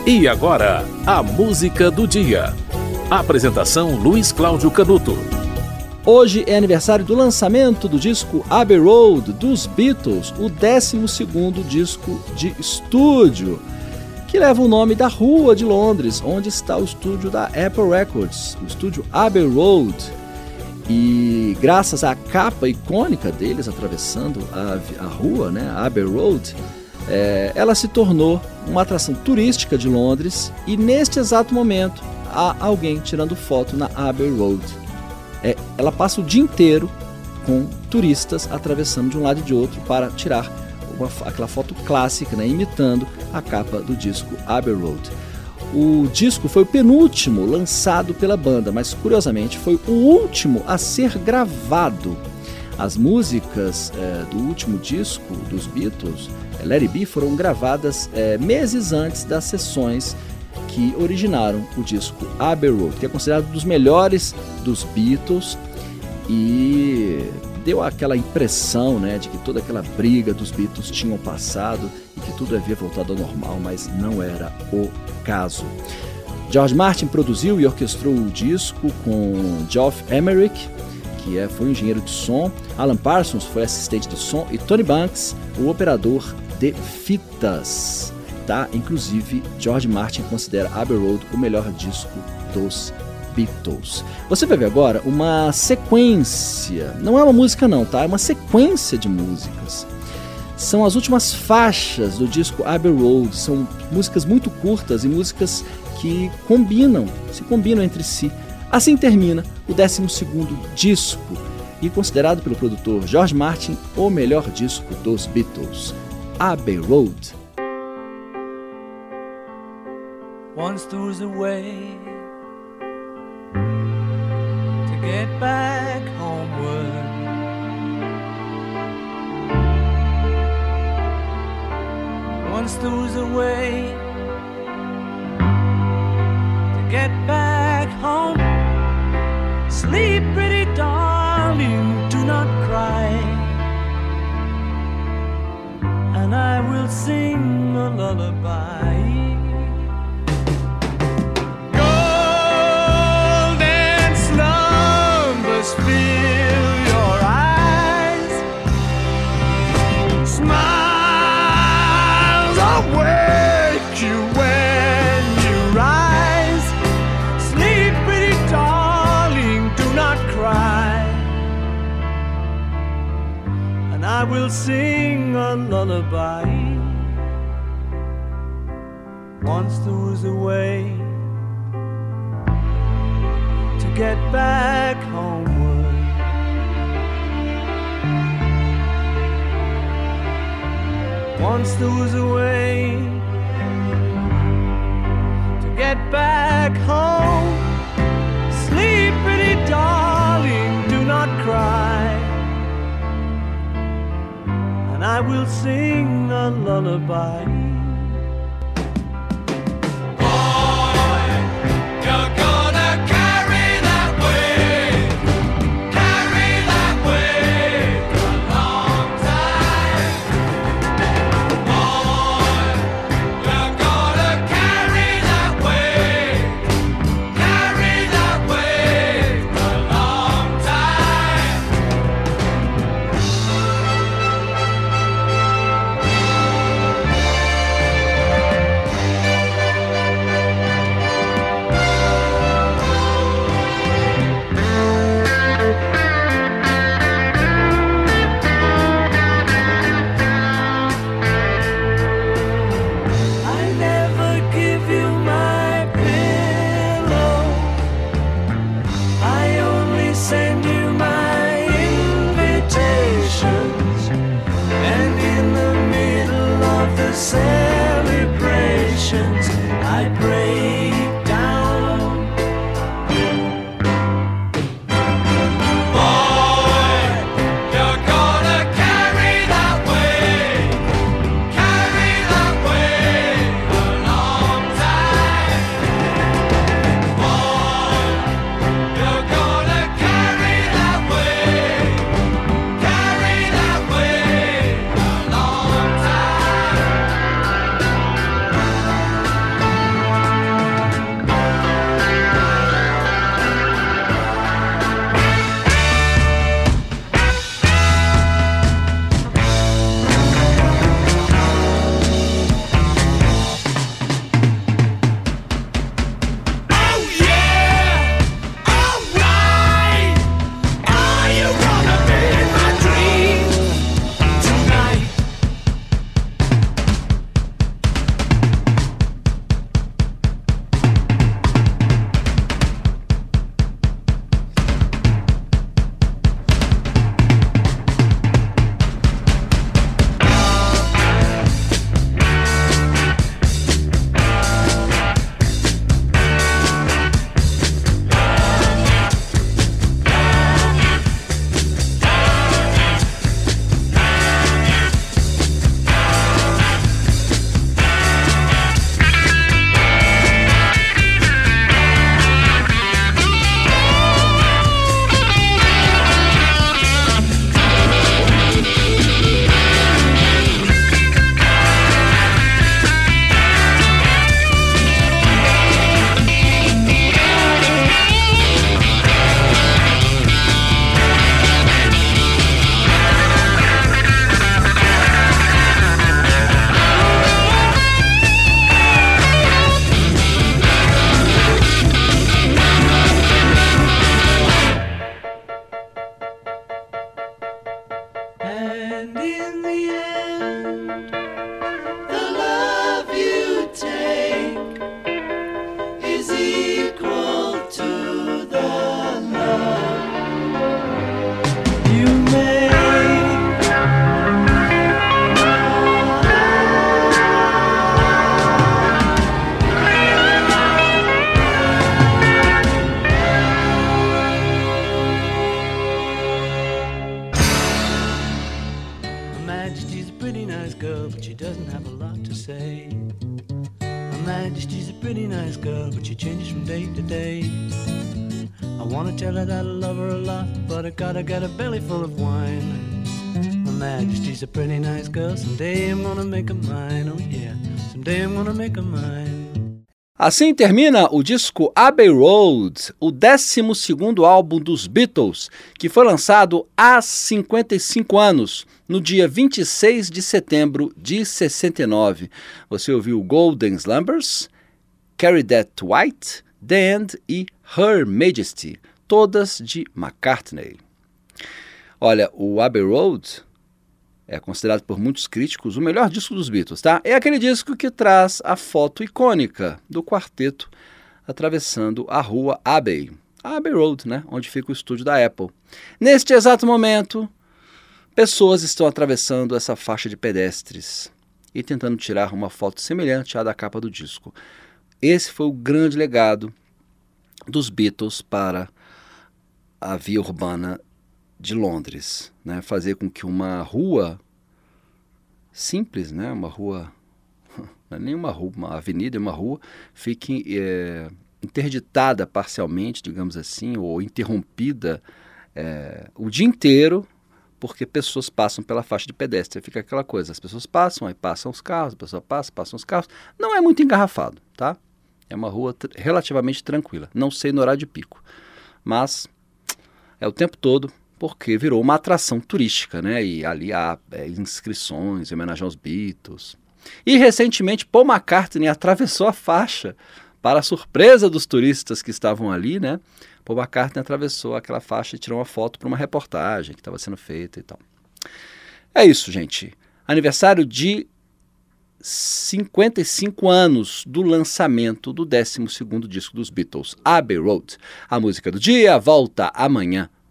E agora, a música do dia. Apresentação Luiz Cláudio Canuto. Hoje é aniversário do lançamento do disco Abbey Road dos Beatles, o 12º disco de estúdio, que leva o nome da rua de Londres, onde está o estúdio da Apple Records, o estúdio Abbey Road. E graças à capa icônica deles atravessando a rua, né, Abbey Road, ela se tornou uma atração turística de Londres, e neste exato momento há alguém tirando foto na Abbey Road. Ela passa o dia inteiro com turistas atravessando de um lado e de outro para tirar aquela foto clássica, né, imitando a capa do disco Abbey Road. O disco foi o penúltimo lançado pela banda, mas curiosamente foi o último a ser gravado. As músicas do último disco dos Beatles, Let It Be, foram gravadas meses antes das sessões que originaram o disco Abbey Road, que é considerado um dos melhores dos Beatles, e deu aquela impressão, né, de que toda aquela briga dos Beatles tinham passado e que tudo havia voltado ao normal, mas não era o caso. George Martin produziu e orquestrou o disco com Geoff Emerick, que foi um engenheiro de som, Alan Parsons foi assistente de som e Tony Banks, o operador de fitas. Inclusive, George Martin considera Abbey Road o melhor disco dos Beatles. Você vai ver agora uma sequência, não é uma música não, é uma sequência de músicas. São as últimas faixas do disco Abbey Road, são músicas muito curtas e músicas que se combinam entre si. Assim termina o 12º disco e considerado pelo produtor George Martin o melhor disco dos Beatles, Abbey Road. Once there was a way to get back homeward. Once there was a way to get back home. Sleep, pretty darling, do not cry, and I will sing a lullaby. Fill your eyes, smiles awake you when you rise. Sleep, pretty darling, do not cry, and I will sing a lullaby. Once there was a way to get back homeward. Once there was a way to get back home. Sleep, pretty darling, do not cry, and I will sing a lullaby. lot to say. Her Majesty's a pretty nice girl, but she changes from day to day. I wanna tell her that I love her a lot, but I gotta get a belly full of wine. Her Majesty's a pretty nice girl, someday I'm gonna make her mine, oh yeah, someday I'm gonna make her mine. Assim termina o disco Abbey Road, o 12º álbum dos Beatles, que foi lançado há 55 anos, no dia 26 de setembro de 69. Você ouviu Golden Slumbers, Carry That White, The End e Her Majesty, todas de McCartney. Olha, o Abbey Road é considerado por muitos críticos o melhor disco dos Beatles, tá? É aquele disco que traz a foto icônica do quarteto atravessando a rua Abbey, a Abbey Road, né? Onde fica o estúdio da Apple. Neste exato momento, pessoas estão atravessando essa faixa de pedestres e tentando tirar uma foto semelhante à da capa do disco. Esse foi o grande legado dos Beatles para a via urbana de Londres, né? Fazer com que uma rua simples, né? Uma rua, não é nem uma rua, uma avenida, uma rua, fique interditada parcialmente, digamos assim, ou interrompida o dia inteiro, porque pessoas passam pela faixa de pedestre. Fica aquela coisa, as pessoas passam, aí passam os carros, a pessoa passa, passam os carros. Não é muito engarrafado, tá? É uma rua relativamente tranquila. Não sei no horário de pico, mas é o tempo todo, porque virou uma atração turística, né? E ali há inscrições em homenagem aos Beatles. E recentemente Paul McCartney atravessou a faixa, para a surpresa dos turistas que estavam ali, né? Paul McCartney atravessou aquela faixa e tirou uma foto para uma reportagem que estava sendo feita e tal. É isso, gente. Aniversário de 55 anos do lançamento do 12º disco dos Beatles, Abbey Road. A música do dia volta amanhã.